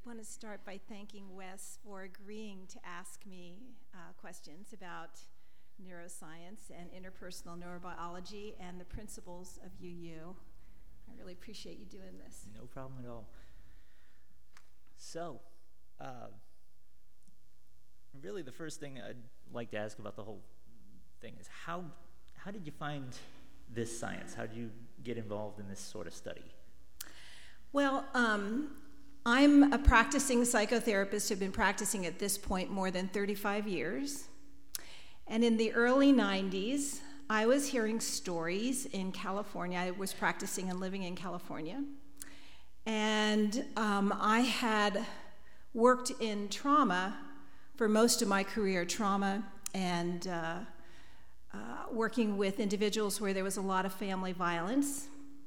want to start by thanking Wes for agreeing to ask me questions about neuroscience and interpersonal neurobiology and the principles of UU. I really appreciate you doing this. No problem at all. So, really the first thing I'd like to ask about the whole thing is how did you find this science? How did you get involved in this sort of study? Well, I'm a practicing psychotherapist who've been practicing at this point more than 35 years. And in the early 90s, I was hearing stories in California. I was practicing and living in California. And I had worked in trauma for most of my career, trauma and working with individuals where there was a lot of family violence.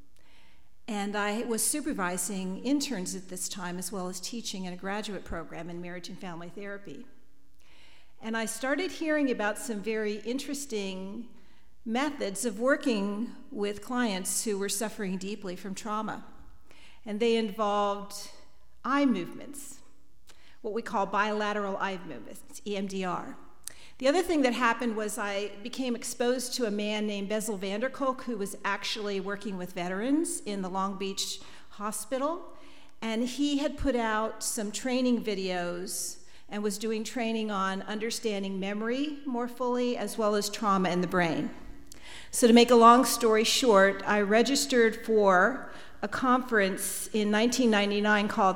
And I was supervising interns at this time, as well as teaching in a graduate program in marriage and family therapy. And I started hearing about some very interesting methods of working with clients who were suffering deeply from trauma. And they involved eye movements, what we call bilateral eye movements, EMDR. The other thing that happened was I became exposed to a man named Bessel van der Kolk, who was actually working with veterans in the Long Beach Hospital. And he had put out some training videos and was doing training on understanding memory more fully, as well as trauma in the brain. So to make a long story short, I registered for a conference in 1999 called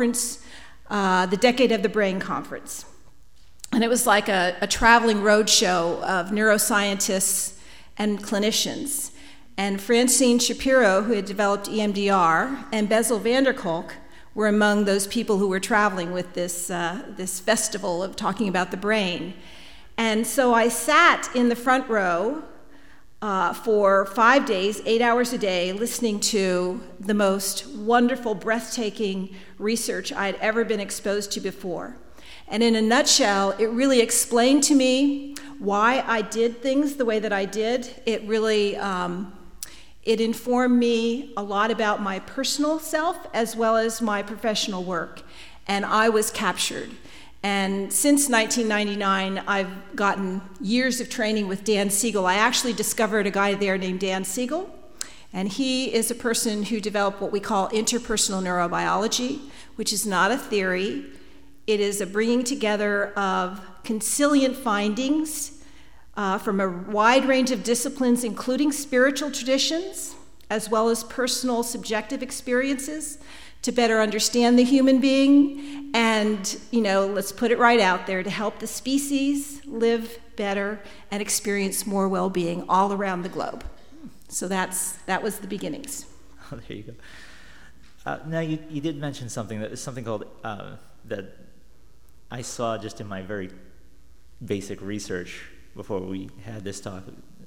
the Decade of the Brain Conference. And it was like a traveling roadshow of neuroscientists and clinicians. And Francine Shapiro, who had developed EMDR, and Bessel van der Kolk were among those people who were traveling with this festival of talking about the brain. And so I sat in the front row for 5 days, 8 hours a day, listening to the most wonderful, breathtaking research I'd ever been exposed to before. And in a nutshell, it really explained to me why I did things the way that I did. It really, it informed me a lot about my personal self as well as my professional work. And I was captured. And since 1999, I've gotten years of training with Dan Siegel. I actually discovered a guy there named Dan Siegel. And he is a person who developed what we call interpersonal neurobiology, which is not a theory. It is a bringing together of consilient findings from a wide range of disciplines, including spiritual traditions, as well as personal subjective experiences, to better understand the human being and, let's put it right out there, to help the species live better and experience more well-being all around the globe. So that was the beginnings. Oh, there you go. Now, you did mention something called that I saw just in my very basic research before we had this talk,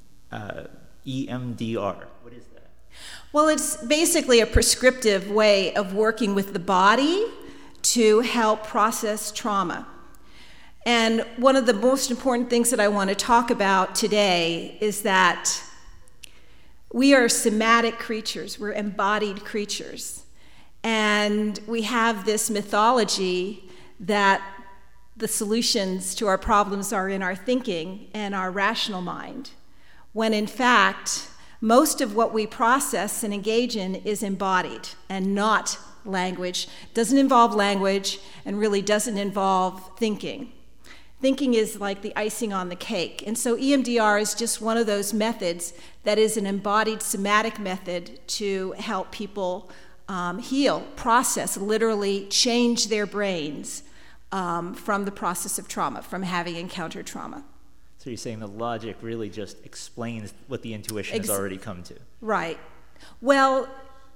EMDR. What is that? Well, it's basically a prescriptive way of working with the body to help process trauma. And one of the most important things that I want to talk about today is that we are somatic creatures, we're embodied creatures. And we have this mythology that the solutions to our problems are in our thinking and our rational mind, when in fact, most of what we process and engage in is embodied and not language, doesn't involve language, and really doesn't involve thinking. Thinking is like the icing on the cake. And so EMDR is just one of those methods that is an embodied somatic method to help people heal, process, literally change their brains from the process of trauma, from having encountered trauma. So you're saying the logic really just explains what the intuition has already come to. Right. Well,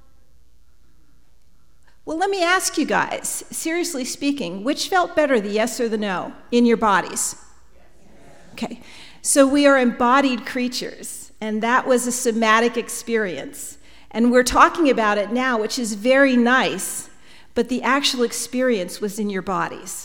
let me ask you guys, seriously speaking, which felt better, the yes or the no, in your bodies? Yes. Okay. So we are embodied creatures, and that was a somatic experience. And we're talking about it now, which is very nice, but the actual experience was in your bodies.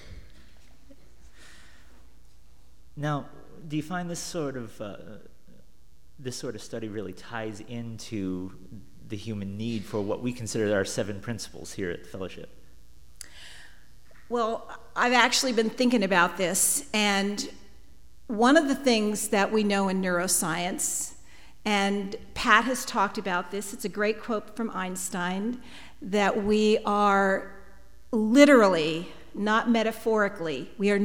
Now, do you find this sort of study really ties into the human need for what we consider our 7 principles here at the Fellowship? Well, I've actually been thinking about this, and one of the things that we know in neuroscience, and Pat has talked about this, it's a great quote from Einstein, that we are literally, not metaphorically, we are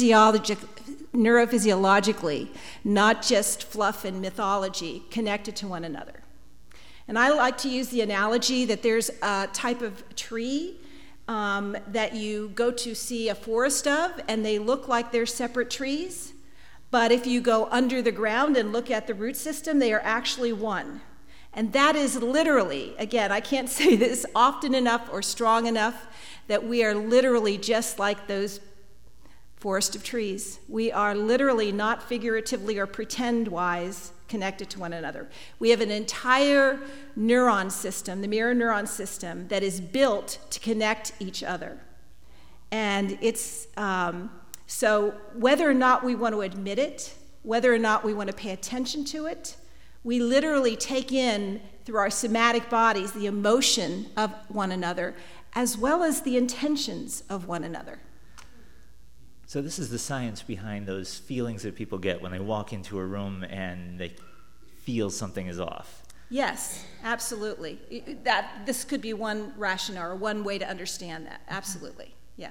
neurophysiologically, not just fluff and mythology, connected to one another. And I like to use the analogy that there's a type of tree that you go to see a forest of, and they look like they're separate trees. But if you go under the ground and look at the root system, they are actually one. And that is literally, again, I can't say this often enough or strong enough, that we are literally just like those forest of trees. We are literally, not figuratively or pretend-wise, connected to one another. We have an entire neuron system, the mirror neuron system, that is built to connect each other. And it's, so whether or not we want to admit it, whether or not we want to pay attention to it, we literally take in, through our somatic bodies, the emotion of one another, as well as the intentions of one another. So this is the science behind those feelings that people get when they walk into a room and they feel something is off. Yes, absolutely. This could be one rationale or one way to understand that. Absolutely, yeah.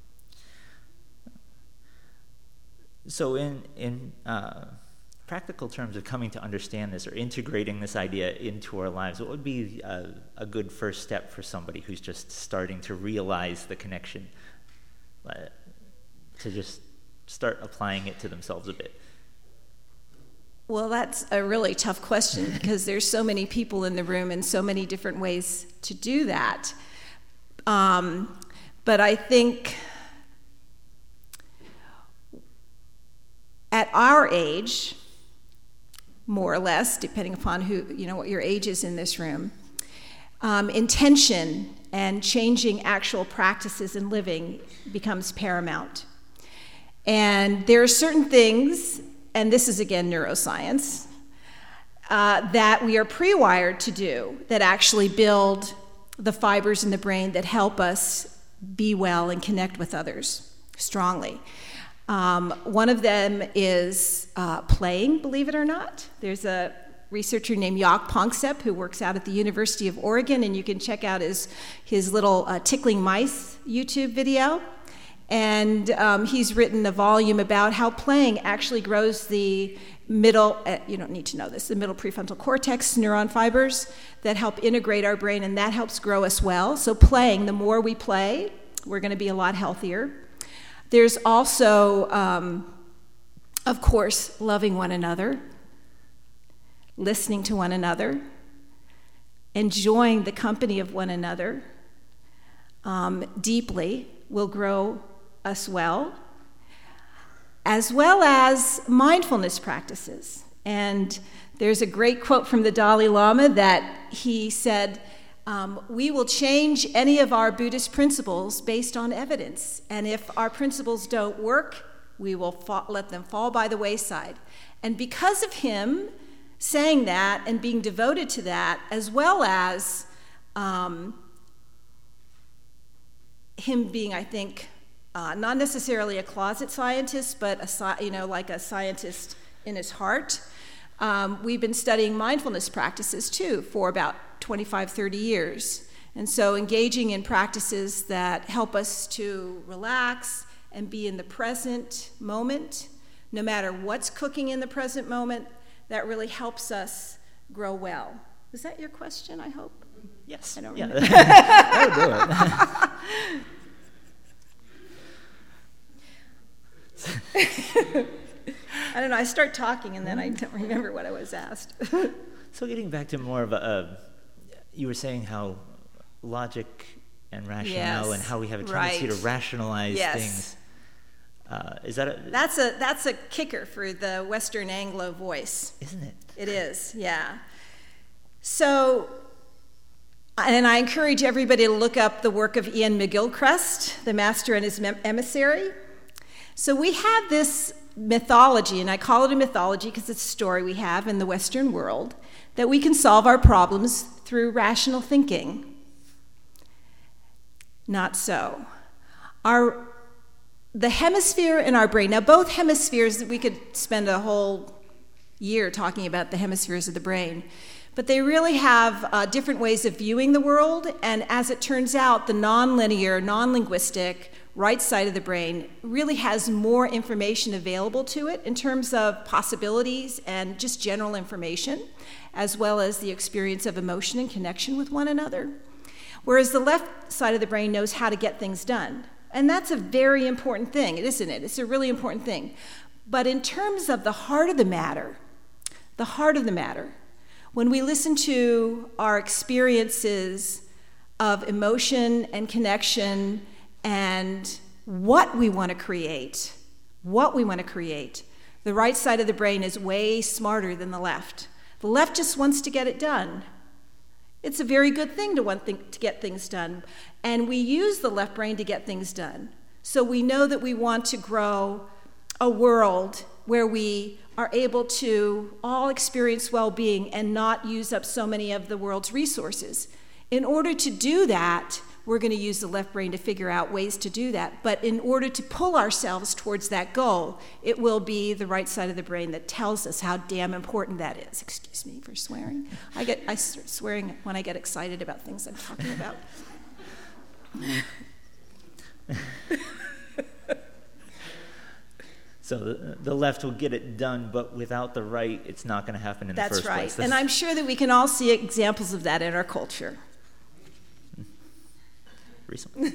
So in practical terms of coming to understand this or integrating this idea into our lives, what would be a good first step for somebody who's just starting to realize the connection, to just start applying it to themselves a bit? Well, that's a really tough question because there's so many people in the room and so many different ways to do that. But I think at our age, more or less, depending upon what your age is in this room, intention and changing actual practices and living becomes paramount. And there are certain things, and this is again neuroscience, that we are pre-wired to do that actually build the fibers in the brain that help us be well and connect with others strongly. One of them is playing, believe it or not. There's a researcher named Jaak Panksepp who works out at the University of Oregon, and you can check out his little Tickling Mice YouTube video. And he's written a volume about how playing actually grows the middle, you don't need to know this, the middle prefrontal cortex neuron fibers that help integrate our brain, and that helps grow us well. So playing, the more we play, we're going to be a lot healthier. There's also, of course, loving one another, listening to one another, enjoying the company of one another deeply will grow us well as mindfulness practices. And there's a great quote from the Dalai Lama that he said, we will change any of our Buddhist principles based on evidence. And if our principles don't work, we will let them fall by the wayside. And because of him saying that and being devoted to that, as well as him being, I think, not necessarily a closet scientist, but like a scientist in his heart, we've been studying mindfulness practices too for about 25, 30 years. And so engaging in practices that help us to relax and be in the present moment, no matter what's cooking in the present moment, that really helps us grow well. Was that your question, I hope? Yes. I don't remember. That would do it. I don't know, I start talking and then I don't remember what I was asked. So getting back to more of you were saying how logic and rationale and how we have a tendency to rationalize things. Is that That's a kicker for the Western Anglo voice. Isn't it? It is, yeah. So, and I encourage everybody to look up the work of Ian McGilchrist, The Master and His Emissary. So we have this mythology, and I call it a mythology because it's a story we have in the Western world, that we can solve our problems through rational thinking. Not so. the hemisphere in our brain, now both hemispheres, we could spend a whole year talking about the hemispheres of the brain, but they really have different ways of viewing the world, and as it turns out, the nonlinear, non-linguistic right side of the brain really has more information available to it in terms of possibilities and just general information, as well as the experience of emotion and connection with one another, whereas the left side of the brain knows how to get things done. And that's a very important thing, isn't it? It's a really important thing. But in terms of the heart of the matter, when we listen to our experiences of emotion and connection and what we want to create, the right side of the brain is way smarter than the left. The left just wants to get it done. It's a very good thing to want to get things done. And we use the left brain to get things done. So we know that we want to grow a world where we are able to all experience well-being and not use up so many of the world's resources. In order to do that, we're going to use the left brain to figure out ways to do that. But in order to pull ourselves towards that goal, it will be the right side of the brain that tells us how damn important that is. Excuse me for swearing. I start swearing when I get excited about things I'm talking about. So the left will get it done, but without the right, it's not going to happen in the first place. That's right. And I'm sure that we can all see examples of that in our culture. Recently.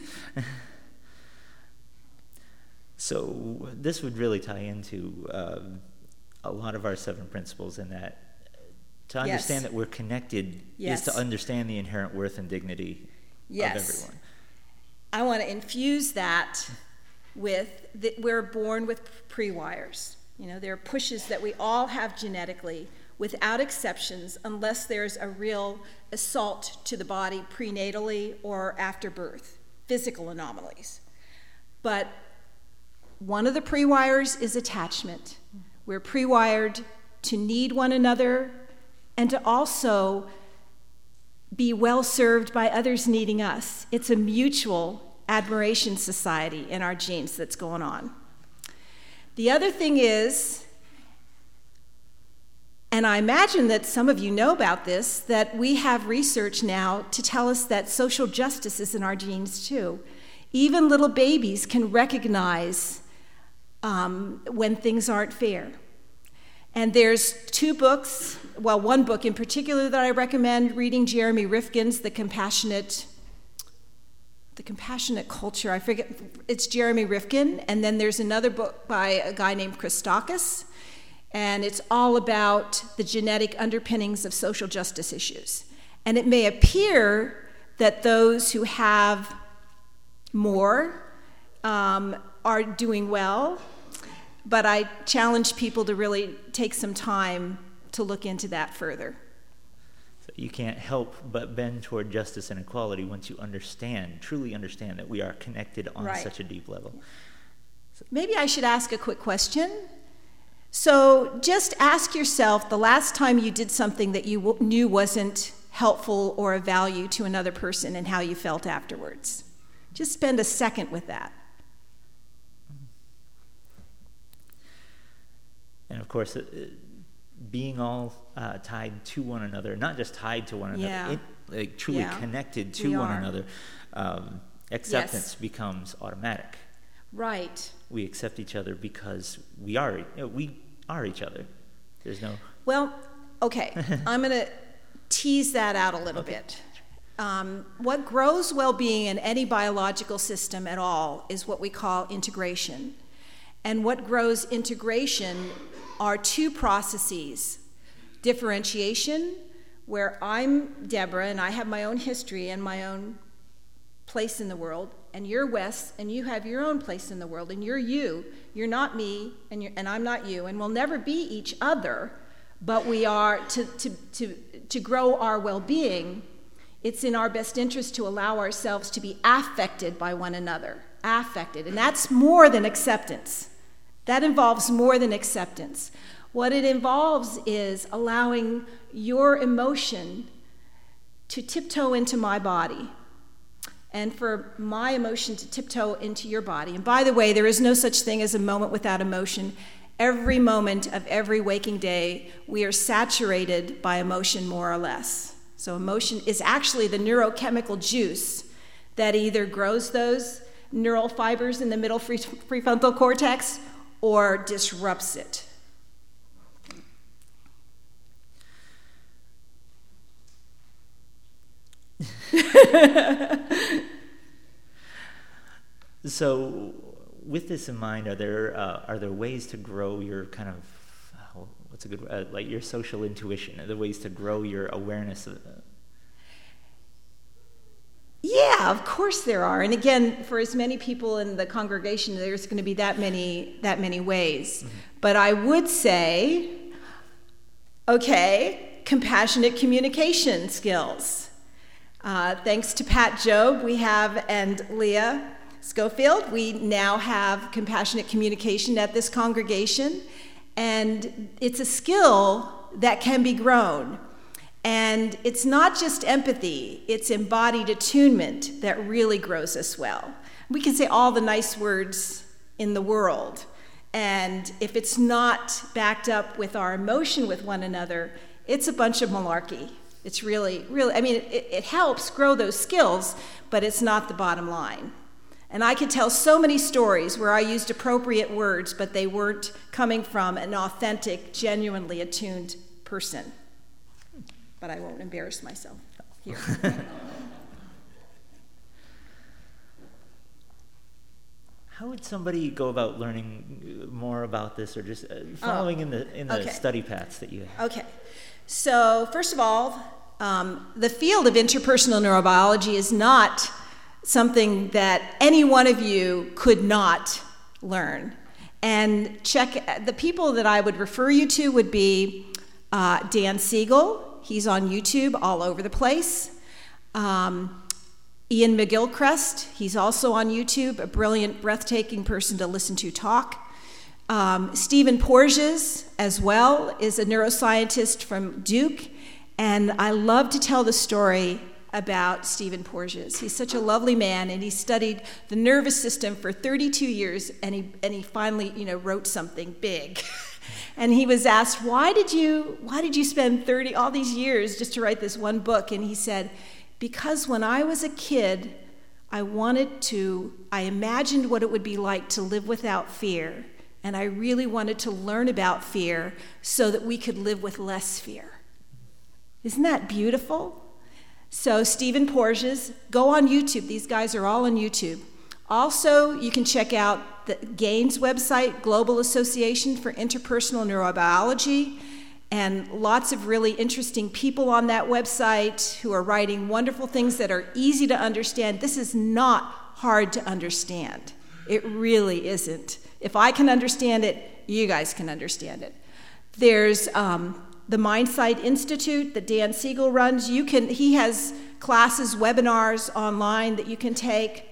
So this would really tie into a lot of our 7 principles, in that to understand that we're connected is to understand the inherent worth and dignity of everyone. I want to infuse that with we're born with pre-wires. You know, there are pushes that we all have genetically without exceptions, unless there's a real assault to the body prenatally or after birth, physical anomalies. But one of the pre-wires is attachment. We're pre-wired to need one another and to also be well served by others needing us. It's a mutual admiration society in our genes that's going on. The other thing is, and I imagine that some of you know about this, that we have research now to tell us that social justice is in our genes too. Even little babies can recognize when things aren't fair. And there's 2 books, well, one book in particular that I recommend reading, Jeremy Rifkin's The Compassionate Culture. I forget, it's Jeremy Rifkin. And then there's another book by a guy named Christakis. And it's all about the genetic underpinnings of social justice issues. And it may appear that those who have more are doing well, but I challenge people to really take some time to look into that further. So you can't help but bend toward justice and equality once you truly understand that we are connected on such a deep level. Maybe I should ask a quick question. So just ask yourself the last time you did something that you knew wasn't helpful or of value to another person and how you felt afterwards. Just spend a second with that. And of course, being all tied to one another, not just tied to one another, truly connected to one another, acceptance becomes automatic. Right. We accept each other because we are each other. There's no... Well, okay, I'm going to tease that out a little bit. What grows well-being in any biological system at all is what we call integration. And what grows integration are 2 processes. Differentiation, where I'm Deborah and I have my own history and my own place in the world, and you're Wes and you have your own place in the world, and you're you. You're not me and I'm not you, and we'll never be each other, but we are to grow our well-being. It's in our best interest to allow ourselves to be affected by one another. Affected, and that's more than acceptance. That involves more than acceptance. What it involves is allowing your emotion to tiptoe into my body and for my emotion to tiptoe into your body. And by the way, there is no such thing as a moment without emotion. Every moment of every waking day, we are saturated by emotion more or less. So emotion is actually the neurochemical juice that either grows those neural fibers in the middle prefrontal cortex or disrupts it. So, with this in mind, are there ways to grow your kind of what's a good like your social intuition? Are there ways to grow your awareness of? Yeah, of course there are. And again, for as many people in the congregation, there's going to be that many ways. Mm-hmm. But I would say, okay, compassionate communication skills. Thanks to Pat Job, and Leah Schofield, we now have compassionate communication at this congregation, and it's a skill that can be grown. And it's not just empathy, it's embodied attunement that really grows us well. We can say all the nice words in the world, and if it's not backed up with our emotion with one another, it's a bunch of malarkey. It's really, I mean, it helps grow those skills, but it's not the bottom line. And I could tell so many stories where I used appropriate words, but they weren't coming from an authentic, genuinely attuned person. But I won't embarrass myself here. How would somebody go about learning more about this, or just following in the study paths that you have? Okay. So first of all, the field of interpersonal neurobiology is not something that any one of you could not learn. And the people that I would refer you to would be Dan Siegel. He's on YouTube all over the place. Ian McGilchrist, he's also on YouTube, a brilliant, breathtaking person to listen to talk. Stephen Porges, as well, is a neuroscientist from Duke, and I love to tell the story about Stephen Porges. He's such a lovely man, and he studied the nervous system for 32 years, and he finally, wrote something big. And he was asked, why did you spend all these years just to write this one book? And he said, because when I was a kid, I imagined what it would be like to live without fear, and I really wanted to learn about fear so that we could live with less fear. Isn't that beautiful? So Stephen Porges, go on YouTube. These guys are all on YouTube. Also, you can check out the GAINS website, Global Association for Interpersonal Neurobiology, and lots of really interesting people on that website who are writing wonderful things that are easy to understand. This is not hard to understand. It really isn't. If I can understand it, you guys can understand it. There's the MindSight Institute that Dan Siegel runs. He has classes, webinars online that you can take.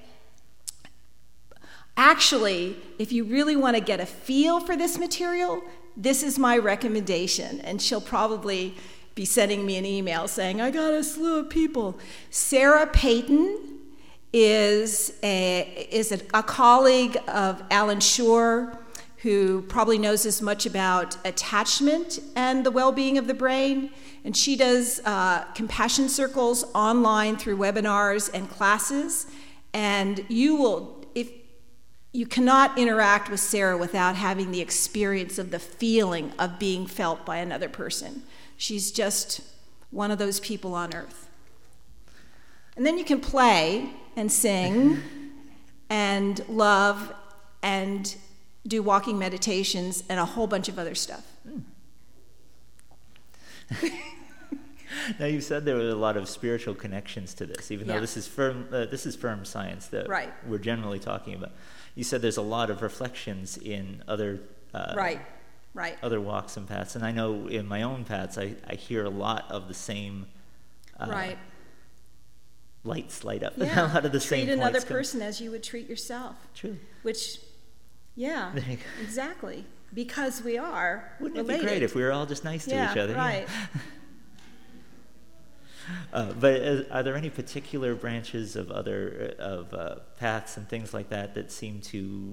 Actually, if you really want to get a feel for this material, this is my recommendation, and she'll probably be sending me an email saying, I got a slew of people. Sarah Payton is a colleague of Alan Shore, who probably knows as much about attachment and the well-being of the brain, and she does compassion circles online through webinars and classes, and you cannot interact with Sarah without having the experience of the feeling of being felt by another person. She's just one of those people on earth. And then you can play and sing and love and do walking meditations and a whole bunch of other stuff. Now, you said there were a lot of spiritual connections to this, even though this is firm science that we're generally talking about. You said there's a lot of reflections in other other walks and paths, and I know in my own paths I hear a lot of the same lights light up. Yeah. A lot of the same treat another person as you would treat yourself. True. Which, yeah, exactly. Because we are Wouldn't related. It be great if we were all just nice to each other? Right. But are there any particular branches of paths and things like that that seem to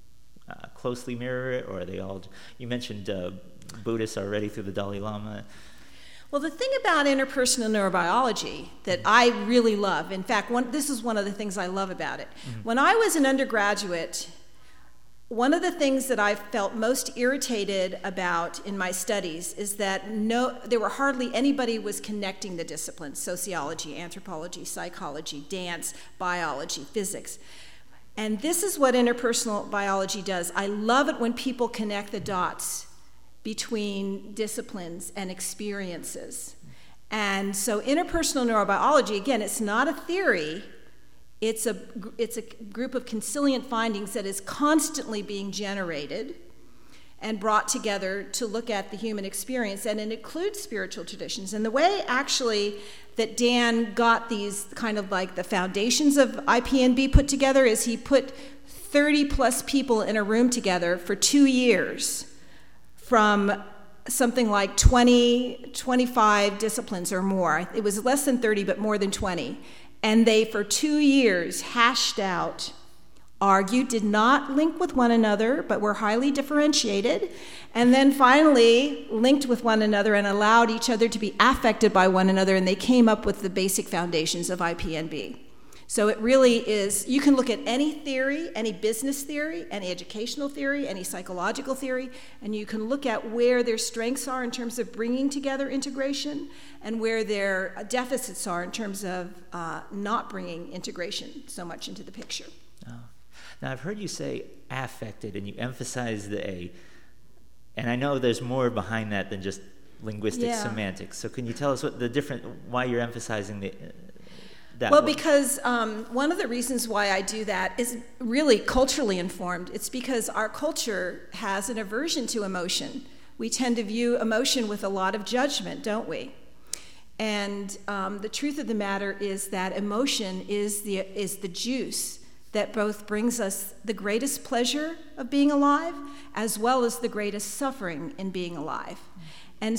closely mirror it, or are they all? You mentioned Buddhists already through the Dalai Lama. Well, the thing about interpersonal neurobiology that I really love, in fact, this is one of the things I love about it. Mm-hmm. When I was an undergraduate, one of the things that I felt most irritated about in my studies is that there were hardly anybody was connecting the disciplines: sociology, anthropology, psychology, dance, biology, physics. And this is what interpersonal biology does. I love it when people connect the dots between disciplines and experiences. And so interpersonal neurobiology, again, it's not a theory. It's a group of consilient findings that is constantly being generated and brought together to look at the human experience, and it includes spiritual traditions. And the way actually that Dan got these kind of like the foundations of IPNB put together is he put 30 plus people in a room together for 2 years from something like 20, 25 disciplines or more. It was less than 30, but more than 20. And they, for 2 years, hashed out, argued, did not link with one another, but were highly differentiated, and then finally linked with one another and allowed each other to be affected by one another, and they came up with the basic foundations of IPNB. So it really is, you can look at any theory, any business theory, any educational theory, any psychological theory, and you can look at where their strengths are in terms of bringing together integration and where their deficits are in terms of not bringing integration so much into the picture. Oh. Now, I've heard you say affected, and you emphasize the A, and I know there's more behind that than just linguistic semantics. So can you tell us why you're emphasizing that? Well, because one of the reasons why I do that is really culturally informed. It's because our culture has an aversion to emotion. We tend to view emotion with a lot of judgment, don't we? And the truth of the matter is that emotion is the juice that both brings us the greatest pleasure of being alive as well as the greatest suffering in being alive. And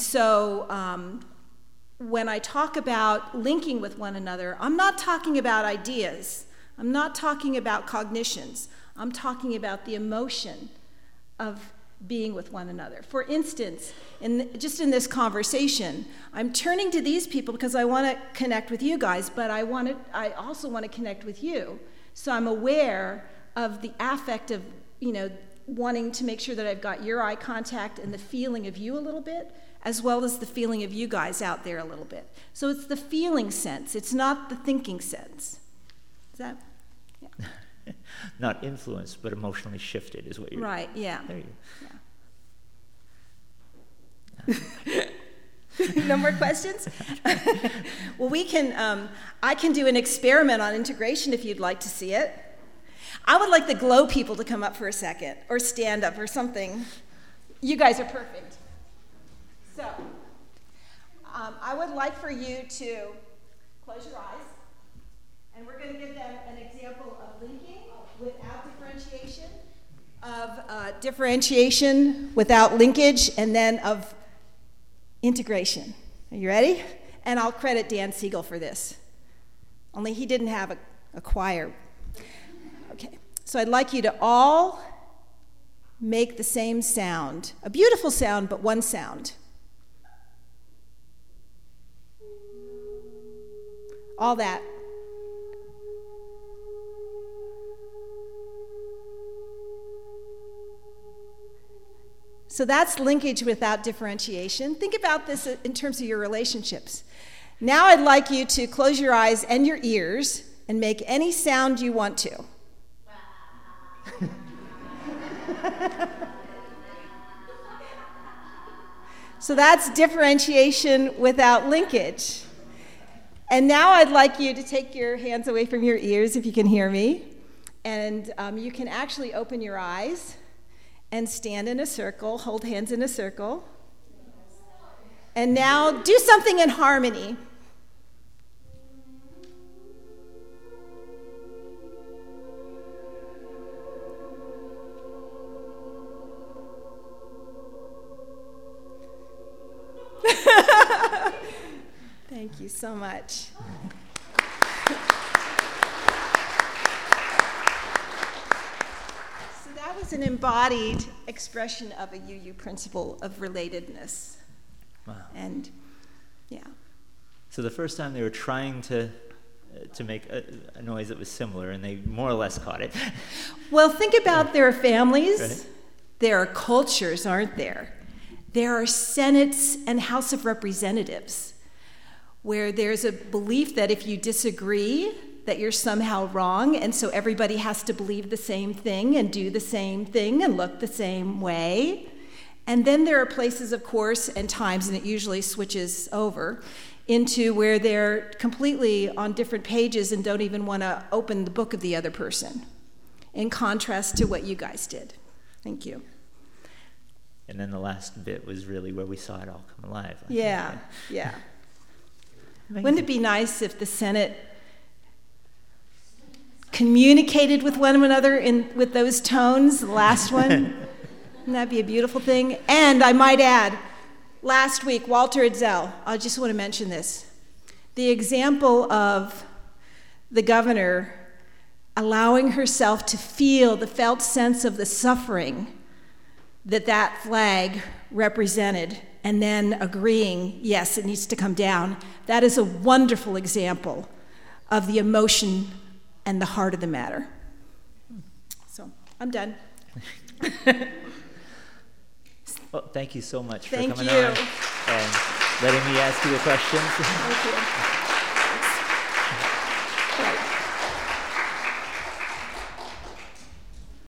so when I talk about linking with one another, I'm not talking about ideas. I'm not talking about cognitions. I'm talking about the emotion of being with one another. For instance, just in this conversation, I'm turning to these people because I want to connect with you guys, but I also want to connect with you. So I'm aware of the affect of, wanting to make sure that I've got your eye contact and the feeling of you a little bit, as well as the feeling of you guys out there a little bit. So it's the feeling sense. It's not the thinking sense. Is that? Yeah. Not influenced, but emotionally shifted is what you're... Right, yeah. There you go. Yeah. No more questions? Well, I can do an experiment on integration if you'd like to see it. I would like the glow people to come up for a second, or stand up, or something. You guys are perfect. So, I would like for you to close your eyes, and we're going to give them an example of linking without differentiation, of differentiation without linkage, and then of integration. Are you ready? And I'll credit Dan Siegel for this. Only he didn't have a choir. Okay. So I'd like you to all make the same sound. A beautiful sound, but one sound. All that. So that's linkage without differentiation. Think about this in terms of your relationships. Now I'd like you to close your eyes and your ears and make any sound you want to. So that's differentiation without linkage. And now I'd like you to take your hands away from your ears, if you can hear me. And you can actually open your eyes and stand in a circle, hold hands in a circle. And now do something in harmony. Thank you so much. So that was an embodied expression of a UU principle of relatedness. Wow. And, yeah. So the first time they were trying to make a noise that was similar, and they more or less caught it. Well, think about their families. Right. There are cultures, aren't there? There are senates and House of Representatives where there's a belief that if you disagree, that you're somehow wrong, and so everybody has to believe the same thing and do the same thing and look the same way. And then there are places, of course, and times, and it usually switches over, into where they're completely on different pages and don't even want to open the book of the other person, in contrast to what you guys did. Thank you. And then the last bit was really where we saw it all come alive. Yeah. Amazing. Wouldn't it be nice if the Senate communicated with one another with those tones, the last one? Wouldn't that be a beautiful thing? And I might add, last week, Walter Edsel, I just want to mention this. The example of the governor allowing herself to feel the felt sense of the suffering that flag represented, and then agreeing, yes, it needs to come down. That is a wonderful example of the emotion and the heart of the matter. So, I'm done. Well, thank you so much for Thank coming you. on and letting me ask you the questions. Thank you.